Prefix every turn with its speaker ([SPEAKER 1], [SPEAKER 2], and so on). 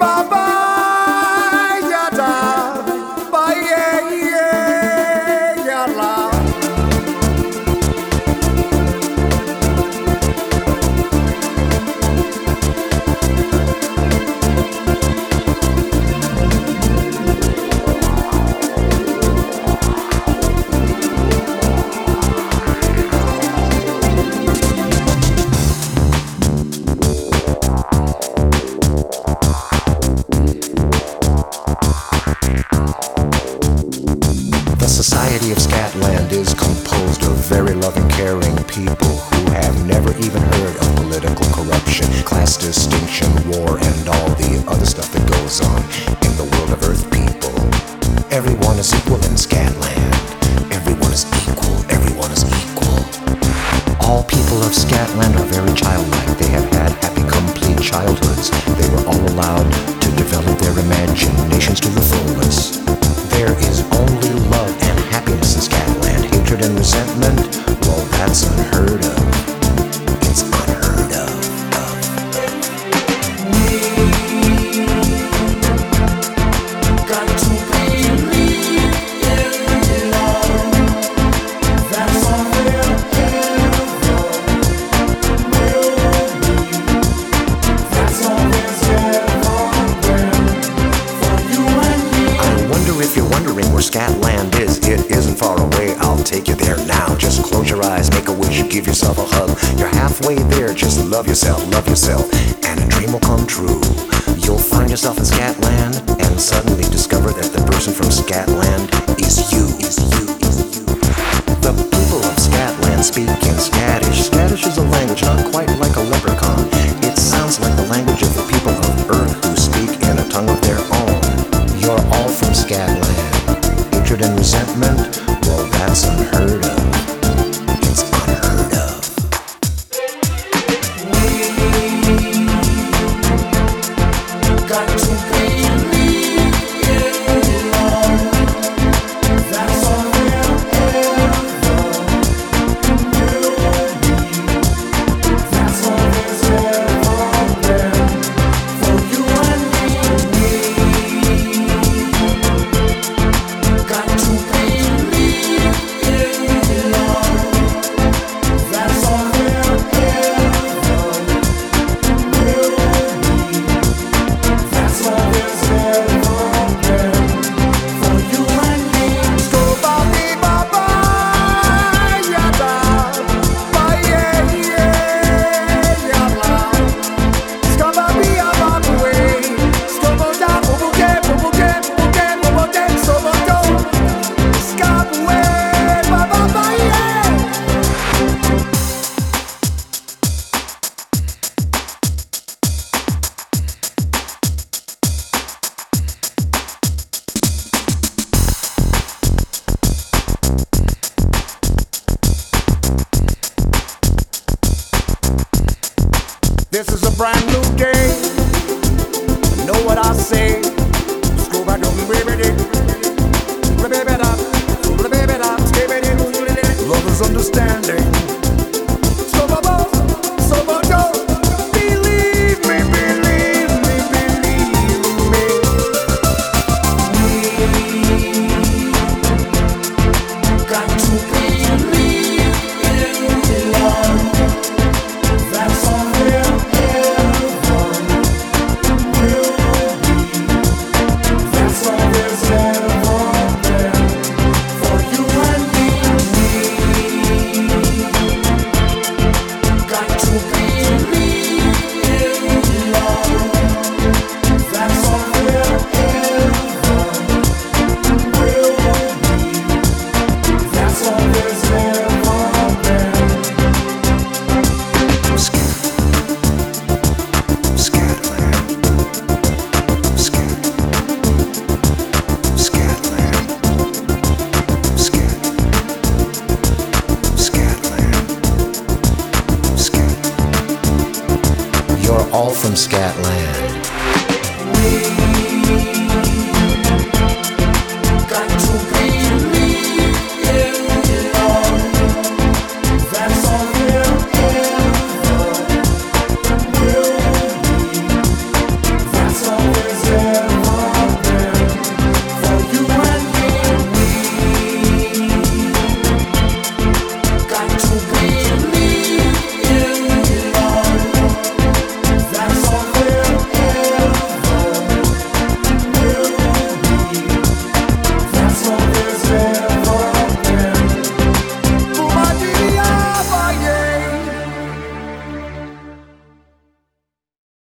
[SPEAKER 1] baba yada ba ye yala.
[SPEAKER 2] The society of Scatland is composed of very loving, caring people who have never even heard of political corruption, class distinction, war, and all the other stuff that goes on in the world of Earth people. Everyone is equal in Scatland. Everyone is equal. Everyone is equal. All people of Scatland are very childlike. They have had happy, complete childhoods. They were all allowed to develop their imaginations to the fullest. There is only love and happiness in Scatland. Hatred and resentment, well, that's unheard of. It's unheard of.
[SPEAKER 1] Got to believe in love. That's all there ever will be. That's all there's ever been for you and me.
[SPEAKER 2] I wonder if you're wondering where Scatland is. It isn't far away, I'll take you there now. Just close your eyes, make a wish, give yourself a hug. You're halfway there, just love yourself, and a dream will come true. You'll find yourself in Scatland and suddenly discover that the person from Scatland is you. The people of Scatland speak in Scottish. Scottish is a language not quite like a leprechaun. It sounds like the language of the people of Earth who speak in a tongue of their own. You're all from Scatland. Hatred and resentment, well, that's unheard of. It's unheard of.
[SPEAKER 1] Got to believe in love. That's all there ever will be. That's all there's ever been for you and me. Got to believe in love. That's all there ever will be. That's all there's ever been for you and me. Scobali baba yada ba ye yala. Scobali abakwe. Scoboda bubuke bubuke bubuke bubuke sobodo. Scabwe baba ba ye. This is a brand new day. Know what I say? Screw back on baby. Love is understanding. Believe me, believe me, believe me. Got to believe in love. That's all there ever will be. That's all there's ever been for you and me. Got to believe in love. That's all there ever will be. That's all there's ever been.
[SPEAKER 2] Scatland. You're all from Scatland.